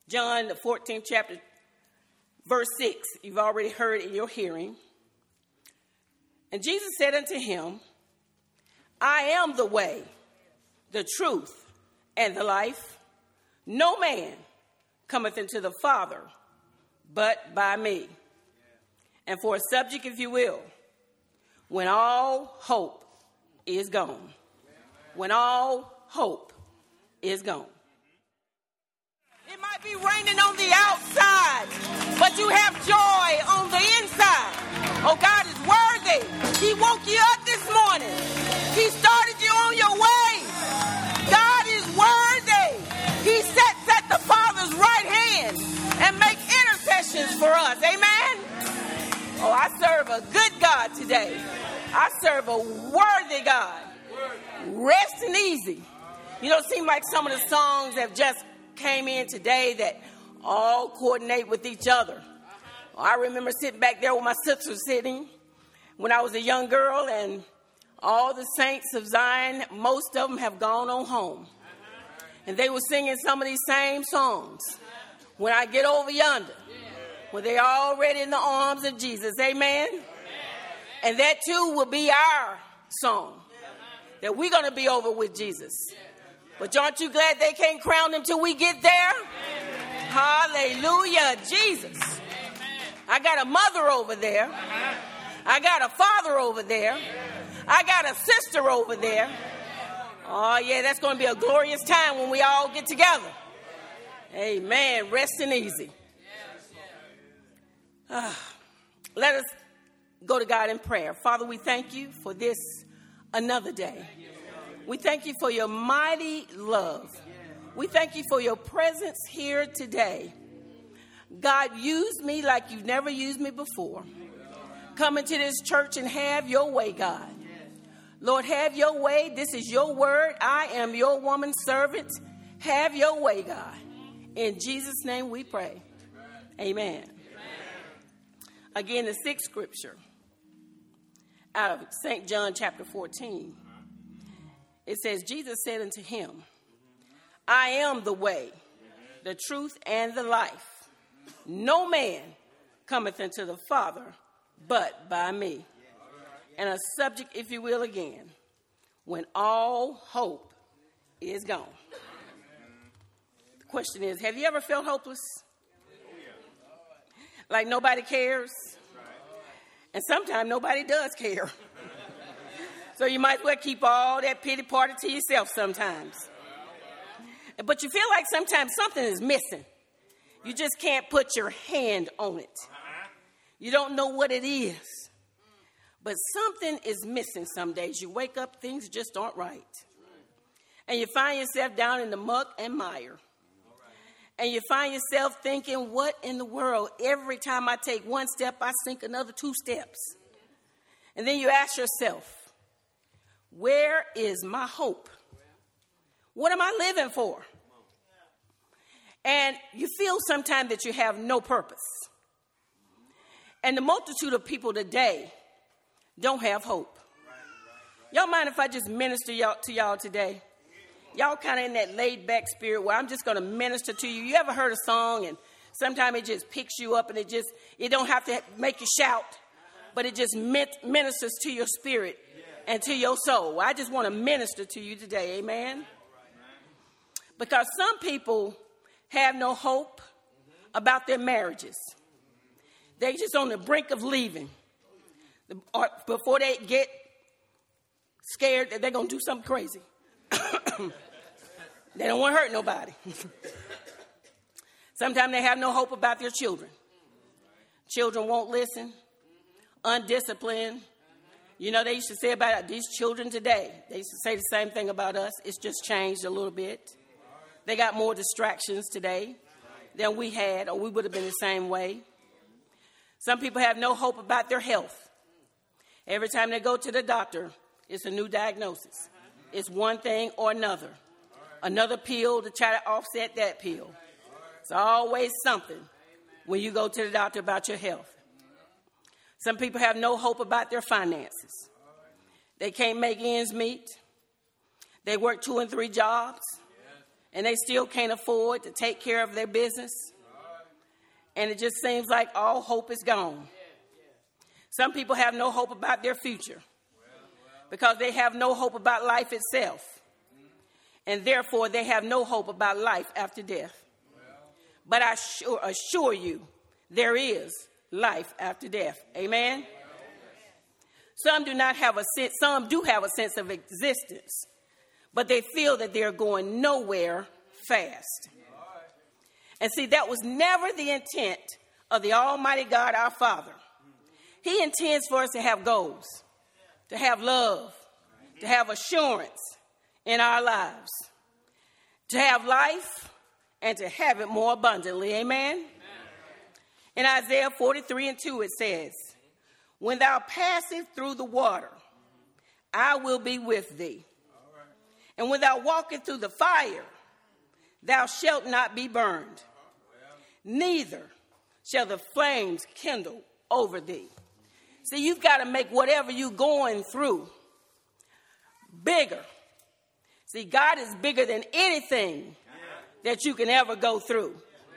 John, the 14th chapter, verse 6, you've already heard in your hearing. And Jesus said unto him, I am the way, the truth, and the life. No man cometh into the Father but by me. And for a subject, if you will, when all hope is gone. When all hope is gone. It might be raining on the outside, but you have joy on the inside. Oh, God is worthy. He woke you up this morning. He started you on your way. God is worthy. He sits at the Father's right hand and makes intercessions for us. Amen? Oh, I serve a good God today. I serve a worthy God. Rest and easy. You know, it seems like some of the songs have just came in today that all coordinate with each other. I remember sitting back there with my sister sitting when I was a young girl, and all the saints of Zion, most of them have gone on home. And they were singing some of these same songs. When I get over yonder, when they're already in the arms of Jesus. Amen? And that too will be our song, that we're going to be over with Jesus. But aren't you glad they can't crown him till we get there? Hallelujah, Jesus. I got a mother over there. I got a father over there. I got a sister over there. Oh, yeah, that's going to be a glorious time when we all get together. Amen. Resting easy. Let us go to God in prayer. Father, we thank you for this another day. We thank you for your mighty love. We thank you for your presence here today. God, use me like you've never used me before. Come into this church and have your way, God. Lord, have your way. This is your word. I am your woman servant. Have your way, God. In Jesus' name we pray. Amen. Again, the sixth scripture out of St. John chapter 14. It says, Jesus said unto him, I am the way, the truth, and the life. No man cometh into the Father but by me. And a subject, if you will, again, when all hope is gone. The question is, have you ever felt hopeless? Like nobody cares? And sometimes nobody does care. So you might as well keep all that pity party to yourself sometimes. But you feel like sometimes something is missing. You just can't put your hand on it. You don't know what it is. But something is missing some days. You wake up, things just aren't right. And you find yourself down in the muck and mire. And you find yourself thinking, what in the world? Every time I take one step, I sink another 2 steps. And then you ask yourself, where is my hope? What am I living for? And you feel sometimes that you have no purpose. And the multitude of people today don't have hope. Y'all mind if I just minister to y'all today? Y'all kind of in that laid back spirit where I'm just going to minister to you. You ever heard a song and sometimes it just picks you up and it don't have to make you shout, but it just ministers to your spirit and to your soul. I just want to minister to you today. Amen. Because some people have no hope about their marriages. They just on the brink of leaving. Before they get scared that they're going to do something crazy. They don't want to hurt nobody. Sometimes they have no hope about their children. Children won't listen. Undisciplined. You know, they used to say about these children today. They used to say the same thing about us. It's just changed a little bit. They got more distractions today than we had, or we would have been the same way. Some people have no hope about their health. Every time they go to the doctor, it's a new diagnosis. It's one thing or another. Another pill to try to offset that pill. It's always something when you go to the doctor about your health. Some people have no hope about their finances. They can't make ends meet. They work 2 and 3 jobs. and they still can't afford to take care of their business. And it just seems like all hope is gone. Some people have no hope about their future because they have no hope about life itself. And therefore, they have no hope about life after death. But I assure you, there is life after death. Amen? Some do have a sense of existence, but they feel that they're going nowhere fast. And see, that was never the intent of the Almighty God, our Father. He intends for us to have goals, to have love, to have assurance in our lives, to have life, and to have it more abundantly. Amen? In Isaiah 43:2, it says, when thou passest through the water, I will be with thee. And when thou walkest through the fire, thou shalt not be burned, neither shall the flames kindle over thee. See, you've got to make whatever you're going through bigger. See, God is bigger than anything that you can ever go through.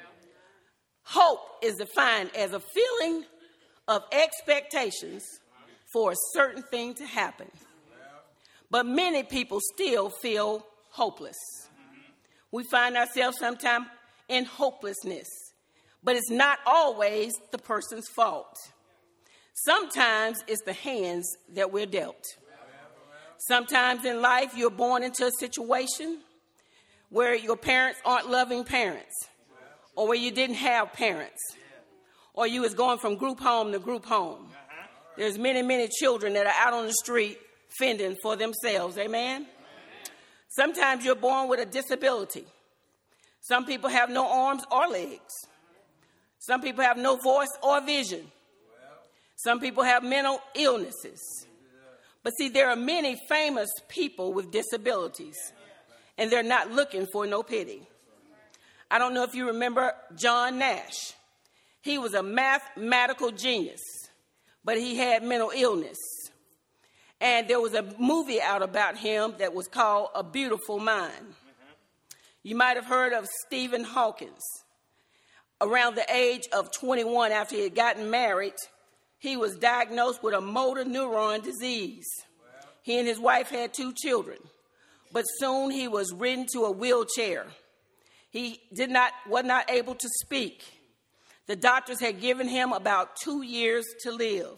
Hope is defined as a feeling of expectations for a certain thing to happen. But many people still feel hopeless. We find ourselves sometimes in hopelessness, but it's not always the person's fault. Sometimes it's the hands that we're dealt. Sometimes in life, you're born into a situation where your parents aren't loving parents, or where you didn't have parents, or you was going from group home to group home. There's many, many children that are out on the street fending for themselves. Amen? Sometimes you're born with a disability. Some people have no arms or legs. Some people have no voice or vision. Some people have mental illnesses. But see, there are many famous people with disabilities, and they're not looking for no pity. I don't know if you remember John Nash. He was a mathematical genius, but he had mental illness. And there was a movie out about him that was called A Beautiful Mind. You might have heard of Stephen Hawking. Around the age of 21, after he had gotten married, he was diagnosed with a motor neuron disease. He and his wife had 2 children, but soon he was ridden to a wheelchair. He was not able to speak. The doctors had given him about 2 years to live.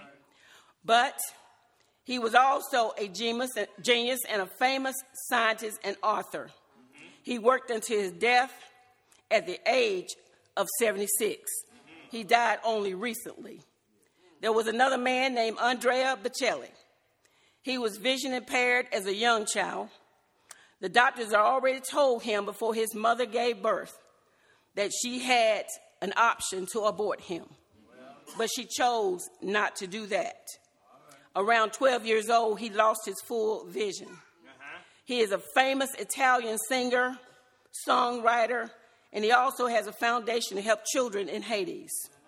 But he was also a genius and a famous scientist and author. He worked until his death at the age of 76. He died only recently. There was another man named Andrea Bocelli. He was vision impaired as a young child. The doctors had already told him before his mother gave birth that she had an option to abort him. But she chose not to do that. Around 12 years old, he lost his full vision. He is a famous Italian singer, songwriter, and he also has a foundation to help children in Haiti.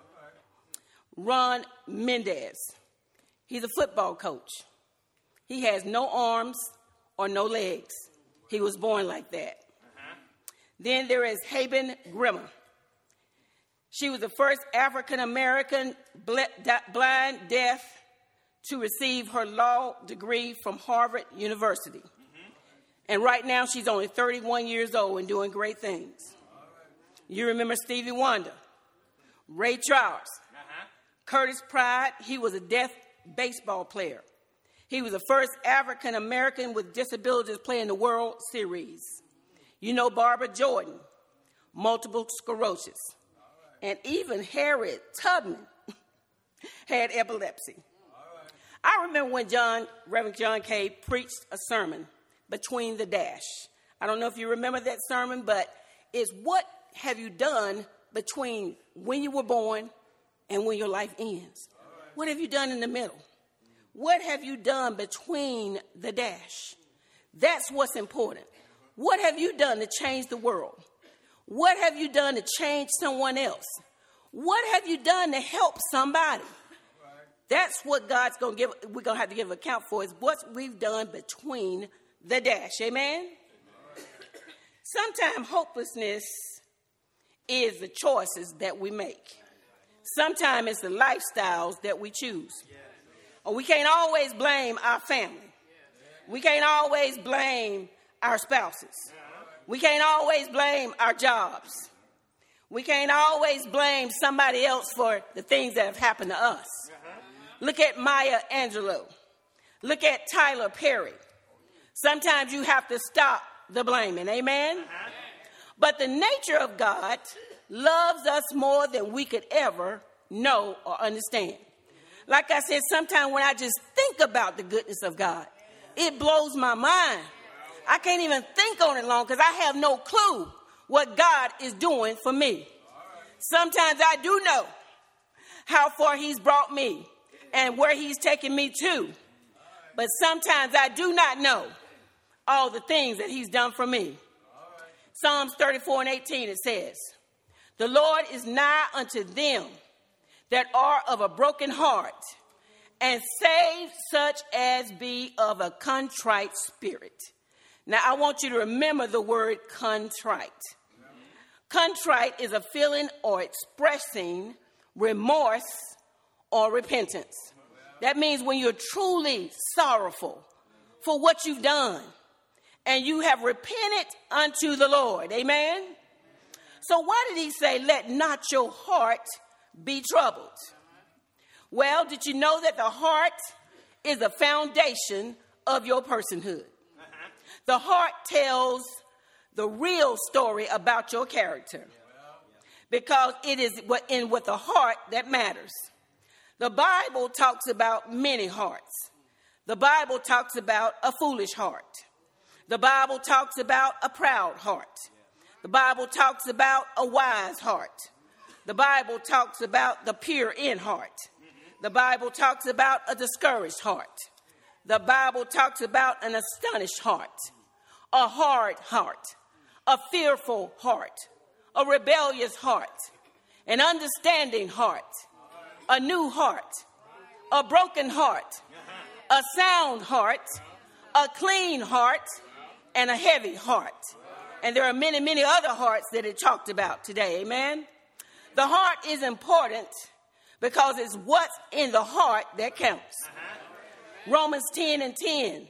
Ron Mendez. He's a football coach. He has no arms or no legs. He was born like that. Then there is Haben Grimmer. She was the first African-American blind deaf to receive her law degree from Harvard University. And right now she's only 31 years old and doing great things. You remember Stevie Wonder, Ray Charles, Curtis Pride. He was a deaf baseball player. He was the first African-American with disabilities playing the World Series. You know Barbara Jordan, multiple sclerosis. And even Harriet Tubman had epilepsy. I remember when Reverend John Kay preached a sermon, Between the Dash. I don't know if you remember that sermon, but it's what have you done between when you were born and when your life ends? What have you done in the middle? What have you done between the dash? That's what's important. What have you done to change the world? What have you done to change someone else? What have you done to help somebody? That's what God's going to give. We're going to have to give account for is what we've done between the dash. Amen? Sometimes hopelessness is the choices that we make. Sometimes it's the lifestyles that we choose. Or we can't always blame our family. We can't always blame our spouses. We can't always blame our jobs. We can't always blame somebody else for the things that have happened to us. Look at Maya Angelou. Look at Tyler Perry. Sometimes you have to stop the blaming. Amen? But the nature of God loves us more than we could ever know or understand. Like I said, sometimes when I just think about the goodness of God, it blows my mind. I can't even think on it long because I have no clue what God is doing for me. Sometimes I do know how far he's brought me and where he's taken me to. But sometimes I do not know all the things that he's done for me. Psalms 34:18, it says, "The Lord is nigh unto them that are of a broken heart, and save such as be of a contrite spirit." Now, I want you to remember the word contrite. Contrite is a feeling or expressing remorse or repentance. That means when you're truly sorrowful for what you've done and you have repented unto the Lord. Amen? So why did he say, let not your heart be troubled? Well, did you know that the heart is the foundation of your personhood? The heart tells the real story about your character because it is with the heart that matters. The Bible talks about many hearts. The Bible talks about a foolish heart. The Bible talks about a proud heart. The Bible talks about a wise heart. The Bible talks about the pure in heart. The Bible talks about a discouraged heart. The Bible talks about an astonished heart, a hard heart, a fearful heart, a rebellious heart, an understanding heart, a new heart, a broken heart, a sound heart, a clean heart, and a heavy heart. And there are many, many other hearts that it talked about today. Amen? The heart is important because it's what's in the heart that counts. Romans 10:10.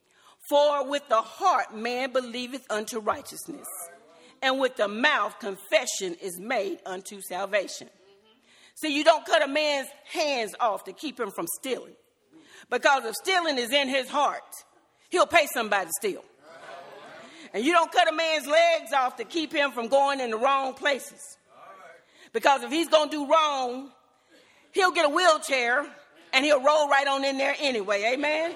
For with the heart man believeth unto righteousness, and with the mouth confession is made unto salvation. See, you don't cut a man's hands off to keep him from stealing. Because if stealing is in his heart, he'll pay somebody to steal. And you don't cut a man's legs off to keep him from going in the wrong places. Because if he's going to do wrong, he'll get a wheelchair and he'll roll right on in there anyway. Amen?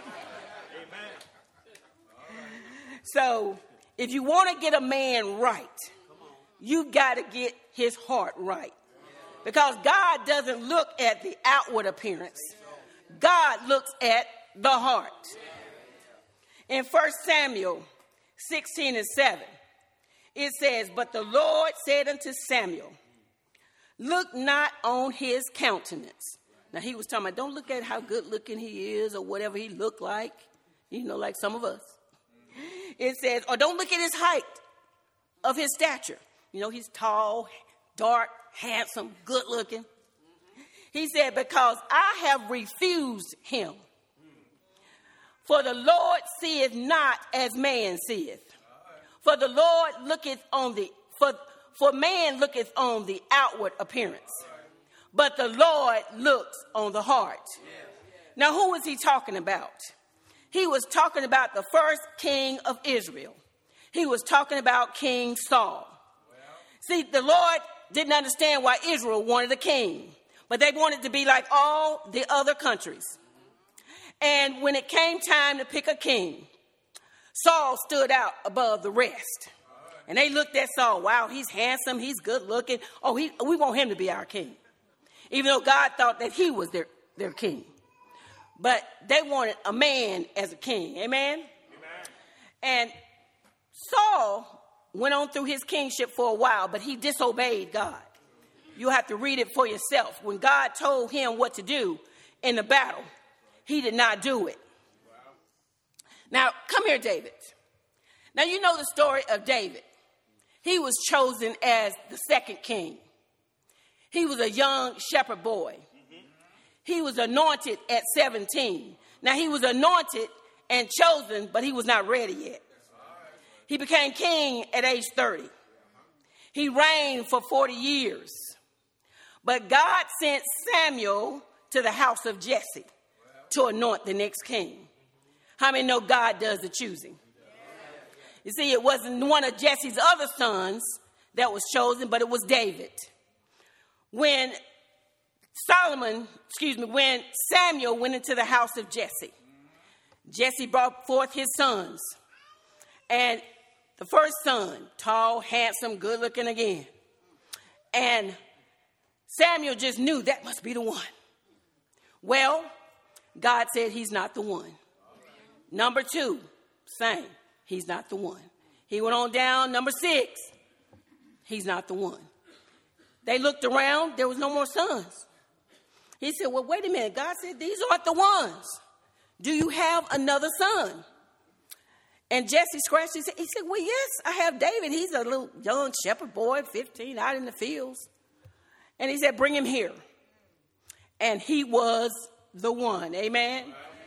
So if you want to get a man right, you got to get his heart right. Because God doesn't look at the outward appearance. God looks at the heart. In 1 Samuel 16:7, it says, "But the Lord said unto Samuel, look not on his countenance." Now he was talking about, don't look at how good looking he is or whatever he looked like, like some of us. It says, or don't look at his height of his stature. He's tall, dark, handsome, good looking. He said, because I have refused him. For the Lord seeth not as man seeth. For the Lord looketh on for man looketh on the outward appearance, but the Lord looks on the heart. Now, who was he talking about? He was talking about the first king of Israel. He was talking about King Saul. See, the Lord didn't understand why Israel wanted a king, but they wanted to be like all the other countries. And when it came time to pick a king, Saul stood out above the rest. And they looked at Saul. Wow, he's handsome. He's good looking. Oh, we want him to be our king. Even though God thought that he was their king. But they wanted a man as a king. Amen? And Saul went on through his kingship for a while, but he disobeyed God. You have to read it for yourself. When God told him what to do in the battle, he did not do it. Now, come here, David. Now, you know the story of David. he was chosen as the second king. He was a young shepherd boy. He was anointed at 17. Now, he was anointed and chosen, but he was not ready yet. He became king at age 30. He reigned for 40 years. But God sent Samuel to the house of Jesse to anoint the next king. How many know God does the choosing? You see, it wasn't one of Jesse's other sons that was chosen, but it was David. When Samuel went into the house of Jesse, Jesse brought forth his sons. And the first son, tall, handsome, good looking again. And Samuel just knew that must be the one. Well, God said he's not the one. Number 2, same. He's not the one. He went on down. Number 6, he's not the one. They looked around. There was no more sons. He said, well, wait a minute. God said, these aren't the ones. Do you have another son? And Jesse scratched his head. He said, well, yes, I have David. He's a little young shepherd boy, 15, out in the fields. And he said, bring him here. And he was the one. Amen.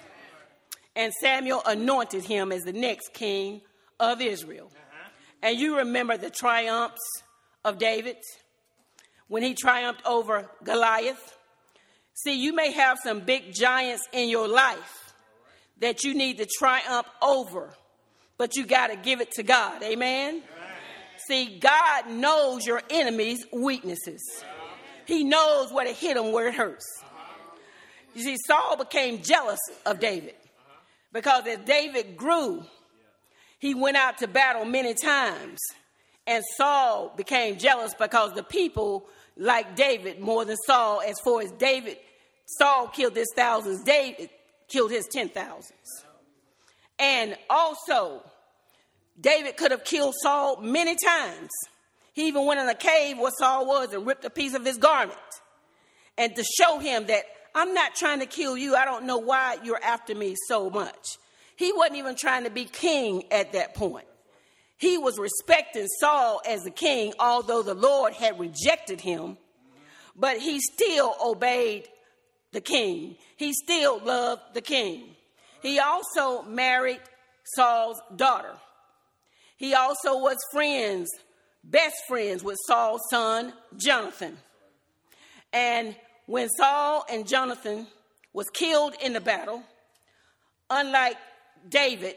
And Samuel anointed him as the next king of Israel. And you remember the triumphs of David when he triumphed over Goliath. See, you may have some big giants in your life that you need to triumph over, but you got to give it to God. Amen? See, God knows your enemy's weaknesses. He knows where to hit them where it hurts. You see, Saul became jealous of David because as David grew, he went out to battle many times. And Saul became jealous because the people liked David more than Saul. As far as Saul killed his thousands, David killed his 10,000s. And also, David could have killed Saul many times. He even went in a cave where Saul was and ripped a piece of his garment. And to show him that I'm not trying to kill you. I don't know why you're after me so much. He wasn't even trying to be king at that point. He was respecting Saul as the king, although the Lord had rejected him. But he still obeyed the king. He still loved the king. He also married Saul's daughter. He also was best friends with Saul's son, Jonathan. And when Saul and Jonathan was killed in the battle, unlike David,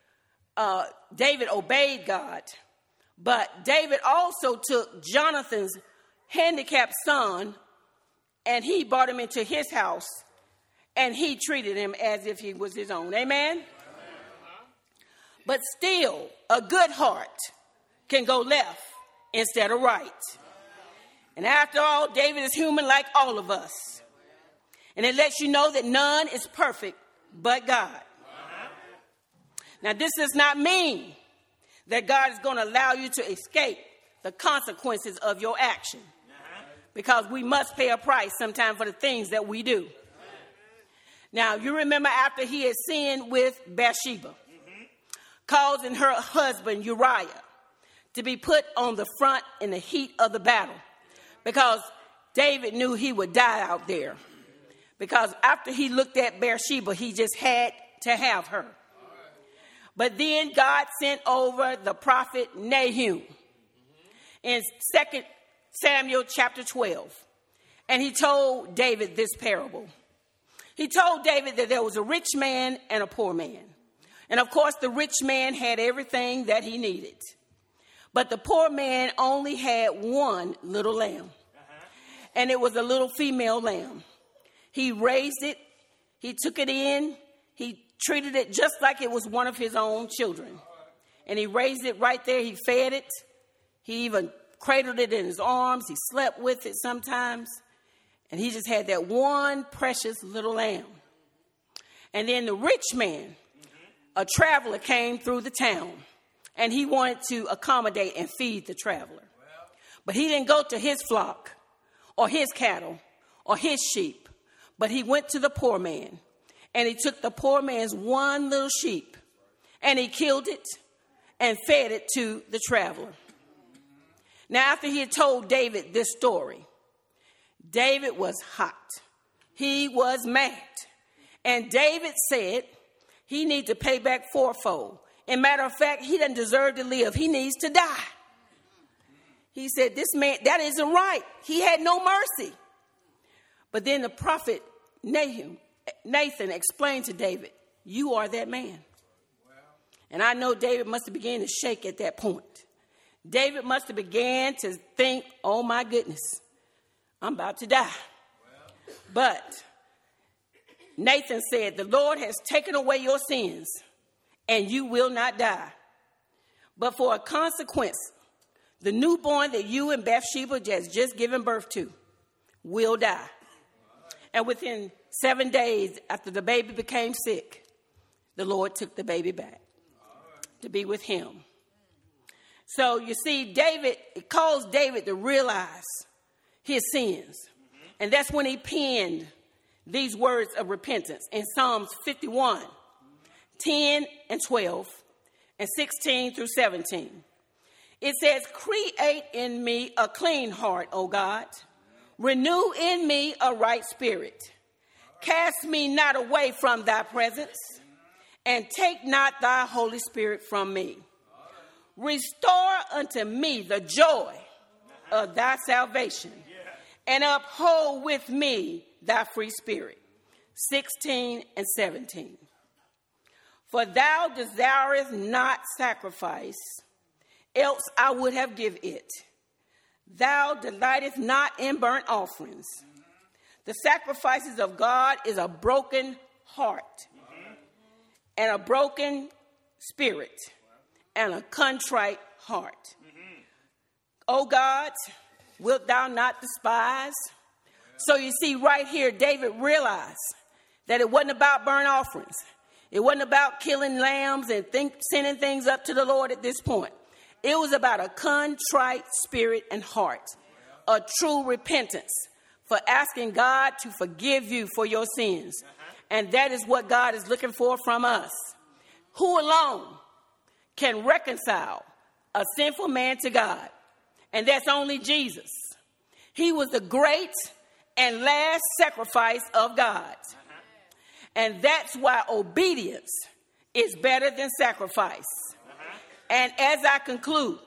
David obeyed God, but David also took Jonathan's handicapped son and he brought him into his house and he treated him as if he was his own. Amen? But still, a good heart can go left instead of right. And after all, David is human like all of us. And it lets you know that none is perfect but God. Now, this does not mean that God is going to allow you to escape the consequences of your action. Because we must pay a price sometime for the things that we do. Now, you remember after he had sinned with Bathsheba, causing her husband Uriah to be put on the front in the heat of the battle. Because David knew he would die out there. Because after he looked at Bathsheba, he just had to have her. But then God sent over the prophet Nahum in 2 Samuel chapter 12. And he told David this parable. He told David that there was a rich man and a poor man. And of course, the rich man had everything that he needed. But the poor man only had one little lamb. And it was a little female lamb. He raised it. He took it in. He treated it just like it was one of his own children. And he raised it right there. He fed it. He even cradled it in his arms. He slept with it sometimes. And he just had that one precious little lamb. And then the rich man, a traveler, came through the town. And he wanted to accommodate and feed the traveler. But he didn't go to his flock or his cattle or his sheep. But he went to the poor man. And he took the poor man's one little sheep. And he killed it and fed it to the traveler. Now, after he had told David this story, David was hot. He was mad. And David said he needs to pay back fourfold. And matter of fact, he doesn't deserve to live. He needs to die. He said, this man, that isn't right. He had no mercy. But then the prophet Nathan explained to David, you are that man. And I know David must have begun to shake at that point. David must have began to think, oh my goodness, I'm about to die. But Nathan said, the Lord has taken away your sins and you will not die. But for a consequence, the newborn that you and Bathsheba just given birth to will die. And within 7 days after the baby became sick, the Lord took the baby back to be with him. So you see, it caused David to realize his sins. And that's when he penned these words of repentance in Psalms 51, 10 and 12, and 16 through 17. It says, create in me a clean heart, O God. Renew in me a right spirit. Cast me not away from thy presence, and take not thy Holy Spirit from me. Restore unto me the joy of thy salvation, and uphold with me thy free spirit. 16 and 17. For thou desirest not sacrifice, else I would have given it. Thou delightest not in burnt offerings. The sacrifices of God is a broken heart, and a broken spirit, and a contrite heart. O God, wilt thou not despise? So you see right here, David realized that it wasn't about burnt offerings. It wasn't about killing lambs and sending things up to the Lord at this point. It was about a contrite spirit and heart, a true repentance for asking God to forgive you for your sins. And that is what God is looking for from us. Who alone can reconcile a sinful man to God? And that's only Jesus. He was the great and last sacrifice of God. And that's why obedience is better than sacrifice. And as I conclude,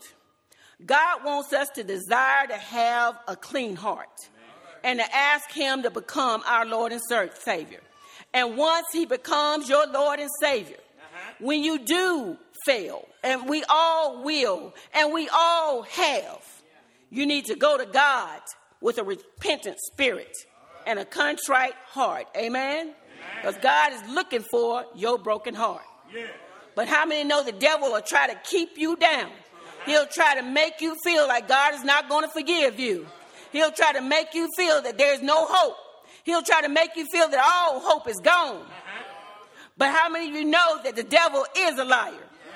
God wants us to desire to have a clean heart and to ask him to become our Lord and Savior. And once he becomes your Lord and Savior, when you do fail, and we all will, and we all have, you need to go to God with a repentant spirit and a contrite heart. Amen? Because God is looking for your broken heart. But how many know the devil will try to keep you down? He'll try to make you feel like God is not going to forgive you. He'll try to make you feel that there's no hope. He'll try to make you feel that all hope is gone. But how many of you know that the devil is a liar?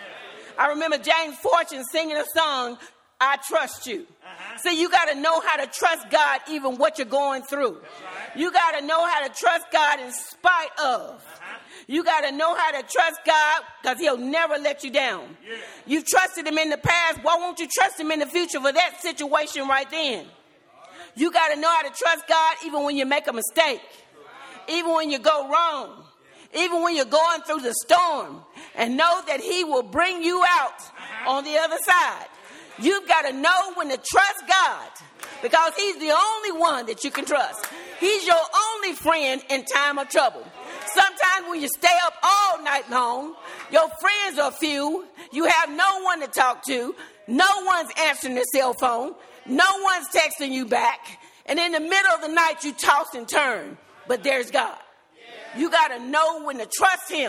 I remember James Fortune singing a song, I Trust You. So you got to know how to trust God even what you're going through. You got to know how to trust God in spite of. You got to know how to trust God because he'll never let you down. You've trusted him in the past. Why won't you trust him in the future for that situation right then? You got to know how to trust God even when you make a mistake, even when you go wrong, even when you're going through the storm, and know that he will bring you out on the other side. You've got to know when to trust God because he's the only one that you can trust. He's your only friend in time of trouble. Sometimes when you stay up all night long, your friends are few, you have no one to talk to, no one's answering the cell phone, no one's texting you back, and in the middle of the night you toss and turn, but there's God. You got to know when to trust him.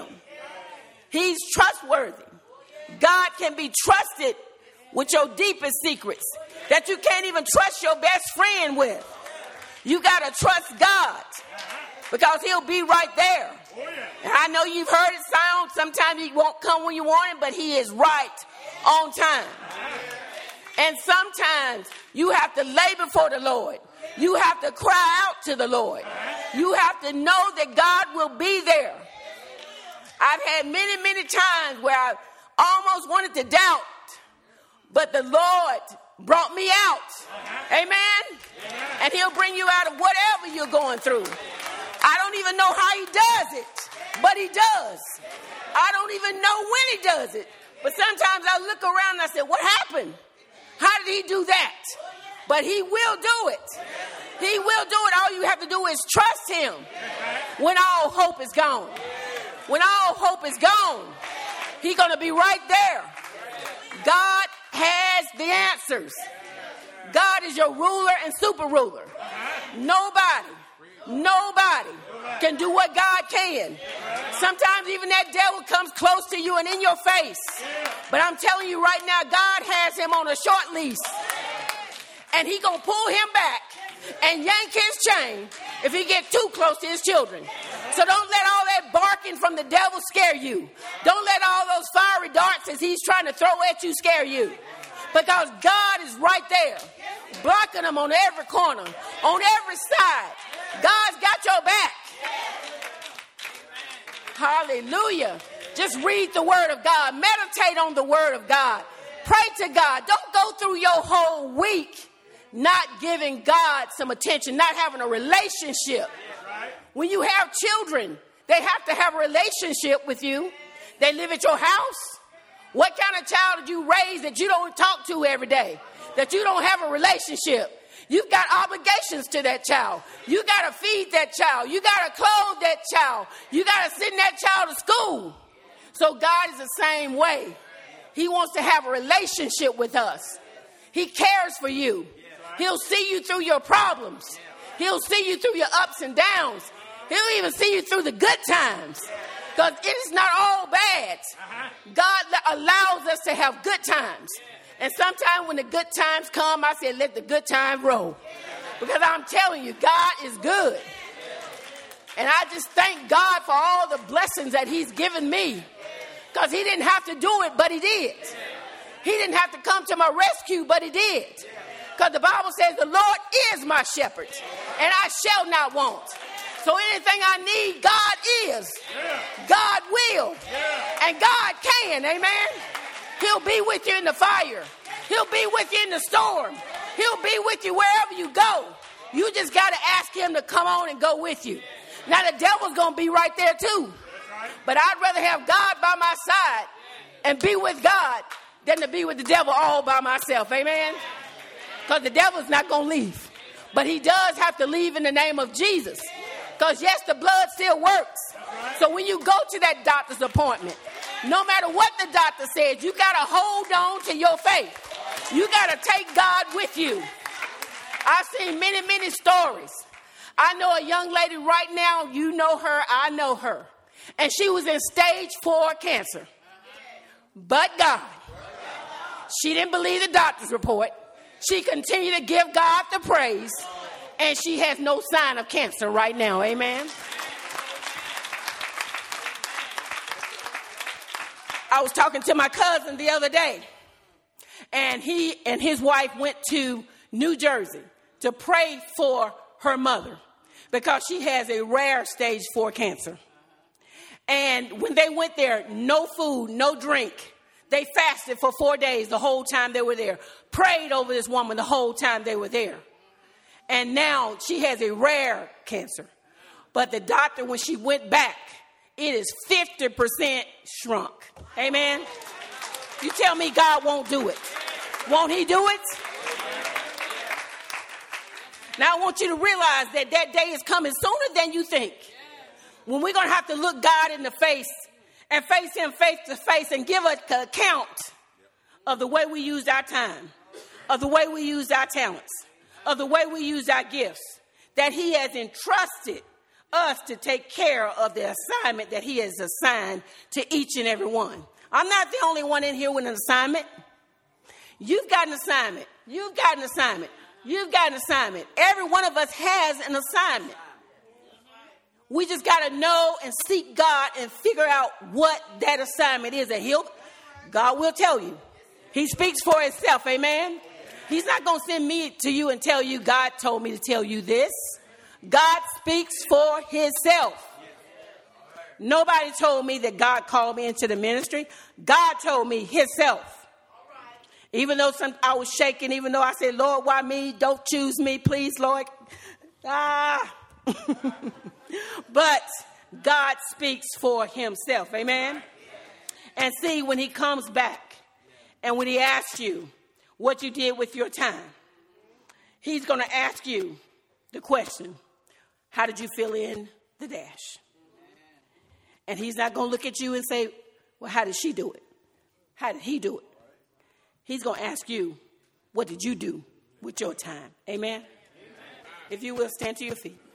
He's trustworthy. God can be trusted with your deepest secrets that you can't even trust your best friend with. You got to trust God because he'll be right there. And I know you've heard it sound. Sometimes he won't come when you want him, but he is right on time. And sometimes you have to lay before the Lord. You have to cry out to the Lord. You have to know that God will be there. I've had many times where I almost wanted to doubt, but the Lord brought me out. Amen? And he'll bring you out of whatever you're going through. I don't even know how he does it, but he does. I don't even know when he does it. But sometimes I look around and I say, what happened? How did he do that? But he will do it. He will do it. All you have to do is trust him when all hope is gone. When all hope is gone, he's going to be right there. God has the answers. God is your ruler and super ruler. Nobody can do what God can. Sometimes even that devil comes close to you and in your face. But I'm telling you right now, God has him on a short leash. And he's going to pull him back and yank his chain if he gets too close to his children. So don't let all that barking from the devil scare you. Don't let all those fiery darts as he's trying to throw at you scare you. Because God is right there, blocking them on every corner, on every side. God's got your back. Hallelujah. Just read the word of God. Meditate on the word of God. Pray to God. Don't go through your whole week not giving God some attention, not having a relationship. When you have children, they have to have a relationship with you. They live at your house. What kind of child did you raise that you don't talk to every day? That you don't have a relationship? You've got obligations to that child. You got to feed that child. You got to clothe that child. You got to send that child to school. So God is the same way. He wants to have a relationship with us. He cares for you. He'll see you through your problems. He'll see you through your ups and downs. He'll even see you through the good times. Because it is not all bad. God allows us to have good times. And sometimes when the good times come, I say, let the good times roll. Because I'm telling you, God is good. And I just thank God for all the blessings that he's given me. Because he didn't have to do it, but he did. He didn't have to come to my rescue, but he did. Because the Bible says the Lord is my shepherd, and I shall not want. So anything I need, God is. God will. And God can. Amen. He'll be with you in the fire. He'll be with you in the storm. He'll be with you wherever you go. You just got to ask him to come on and go with you. Now the devil's going to be right there too. But I'd rather have God by my side and be with God than to be with the devil all by myself. Amen. Because the devil's not going to leave. But he does have to leave in the name of Jesus. Because yes, the blood still works. So when you go to that doctor's appointment, no matter what the doctor says, you got to hold on to your faith. You got to take God with you. I've seen many, many stories. I know a young lady right now, you know her, I know her. And she was in stage 4 cancer. But God, she didn't believe the doctor's report. She continued to give God the praise. And she has no sign of cancer right now. Amen. I was talking to my cousin the other day. And he and his wife went to New Jersey to pray for her mother. Because she has a rare stage 4 cancer. And when they went there, no food, no drink. They fasted for 4 days the whole time they were there. Prayed over this woman the whole time they were there. And now she has a rare cancer. But the doctor, when she went back, it is 50% shrunk. Amen. You tell me God won't do it. Won't he do it? Now I want you to realize that that day is coming sooner than you think. When we're going to have to look God in the face and face him face to face and give an account of the way we used our time, of the way we used our talents, of the way we used our gifts, that he has entrusted us to take care of the assignment that he has assigned to each and every one. I'm not the only one in here with an assignment. You've got an assignment. You've got an assignment. You've got an assignment. Every one of us has an assignment. We just got to know and seek God and figure out what that assignment is. And God will tell you. He speaks for himself. Amen. He's not going to send me to you and tell you, God told me to tell you this. God speaks for himself. Nobody told me that God called me into the ministry. God told me himself. Even though I was shaking, even though I said, Lord, why me? Don't choose me, please, Lord. But God speaks for himself. Amen. And see, when he comes back and when he asks you what you did with your time, he's going to ask you the question, how did you fill in the dash? And he's not going to look at you and say, well, how did she do it? How did he do it? He's going to ask you, what did you do with your time? Amen? If you will, stand to your feet.